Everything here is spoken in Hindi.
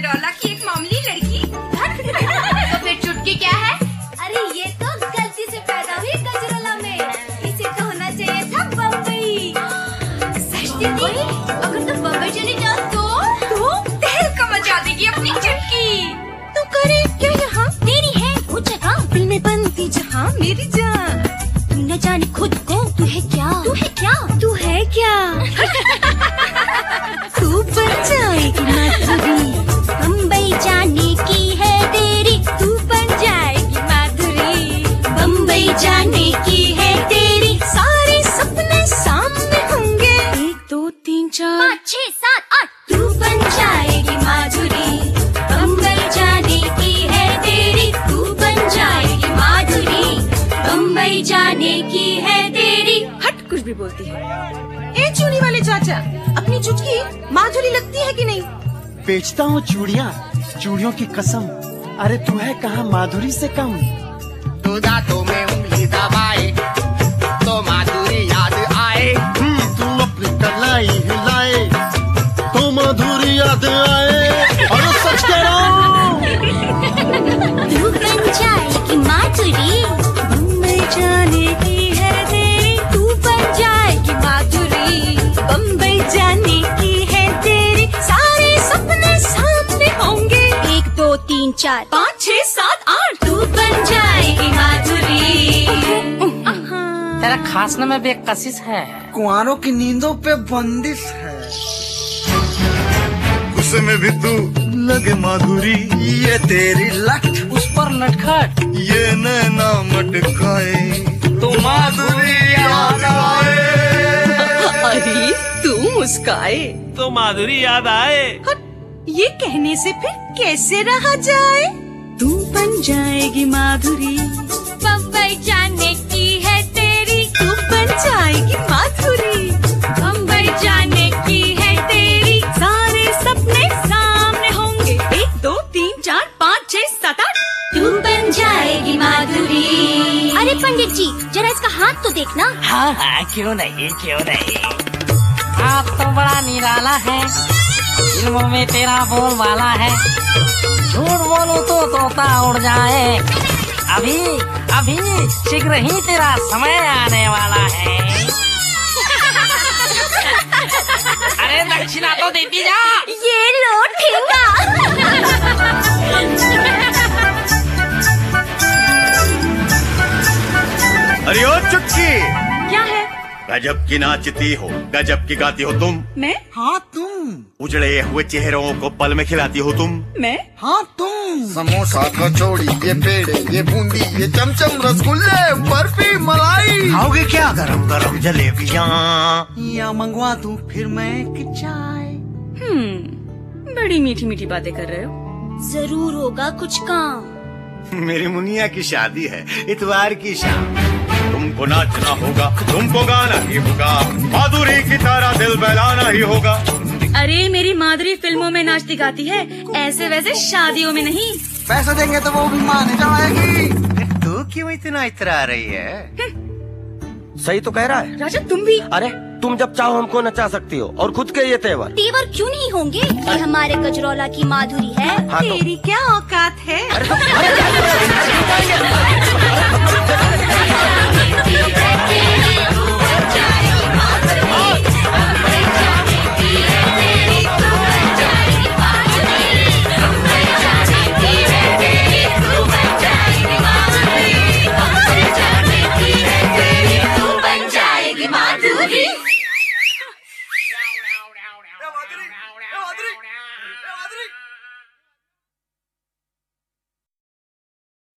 गजरौला की एक मामूली लड़की। तो फिर चुटकी क्या है? अरे ये तो गलती से पैदा हुई गजरौला में, इसे तो होना चाहिए था बम्बई। सच दीदी, अगर तुम बम्बई चली जाओ तो तहलका मचा देगी अपनी चुटकी। तू करे क्या यहाँ? तेरी है वो जगह फिल्में बनती जहाँ मेरी जान। तू न जाने खुद को तू है क्या? तू है क्या? तू है क्या? तू बन जाएगी माधुरी, बम्बई जाने की है तेरी। तू बन जाएगी माधुरी, बम्बई जाने की है तेरी। सारे सपने सामने होंगे, 1 2 3 4 5 6 7 8। तू बन जाएगी माधुरी, बम्बई जाने की है तेरी। तू बन जाएगी माधुरी, बम्बई जाने की है तेरी। हट, कुछ भी बोलती है। ए चूड़ी वाले चाचा, अपनी चुटकी माधुरी लगती है कि नहीं? बेचता हूँ चूड़ियाँ, चूड़ियों की कसम। अरे तू है कहाँ माधुरी से कम। तो दांतों में उंगली दबाए तो माधुरी याद आए। तू अपनी कलाई हिलाए तो माधुरी याद आए। और सच कह रहा हूँ। तू बन जाएगी माधुरी, बम्बई जाने की है तेरी। तू बन जाएगी माधुरी, बम्बई जाने की है तेरी। सारे सपने सामने होंगे, 1 2 3 4 5 6 7 8। तू बन जाएगी माधुरी। तेरा खासने में भी एक कशिश है। कुंवारों की नींदों पे बंदिश है। गुस्से में भी तू लगे माधुरी। ये तेरी लट, उस पर नटखट, ये नैना मटकाए तो माधुरी याद आए। अरे तू मुस्काए तो माधुरी याद आए। ये कहने से फिर कैसे रहा जाए? तू बन जाएगी माधुरी, बम्बई जाने की है तेरी। तू बन जाएगी माधुरी, बम्बई जाने की है तेरी। सारे सपने सामने होंगे, 1 2 3 4 5 6 7 8। तू बन जाएगी माधुरी। अरे पंडित जी, जरा इसका हाथ तो देखना। हाँ हाँ, क्यों नहीं क्यों नहीं। आप तो बड़ा निराला है, फिल्मों में तेरा बोलबाला है। झूठ बोलूं तो तोता उड़ जाए। अभी अभी शीघ्र ही तेरा समय आने वाला है। अरे दक्षिणा तो देती जा। ये लो ठेंगा। अरे ओ चुटकी, क्या है? गजब की नाचती हो, गजब की गाती हो तुम। मैं? हाँ तुम। उजड़े हुए चेहरों को पल में खिलाती हो तुम। मैं? हाँ तुम। समोसा कचौड़ी ये पेड़े ये बूंदी ये चमचम रसगुल्ले बर्फी मलाई। खाओगे क्या गरम गरम जलेबियाँ? या मंगवा दूं फिर मैं एक चाय? बड़ी मीठी मीठी बातें कर रहे हो। जरूर होगा कुछ काम। मेरी मुनिया की शादी है इतवार की शाम। तुमको नाचना होगा, तुमको गाना ही होगा, माधुरी की तरह दिल बहलाना ही होगा। अरे मेरी माधुरी फिल्मों में नाचती गाती है, ऐसे वैसे शादियों में नहीं। पैसे देंगे तो वो भी मान जाएगी। तू क्यों इतना इतरा रही है? सही तो कह रहा है राजा, तुम भी। अरे तुम जब चाहो हमको नचा सकती हो, और खुद के ये तेवर। तेवर क्यों नहीं होंगे? ये हमारे गजरौला की माधुरी है। हाँ तो। तेरी क्या औकात है? अरे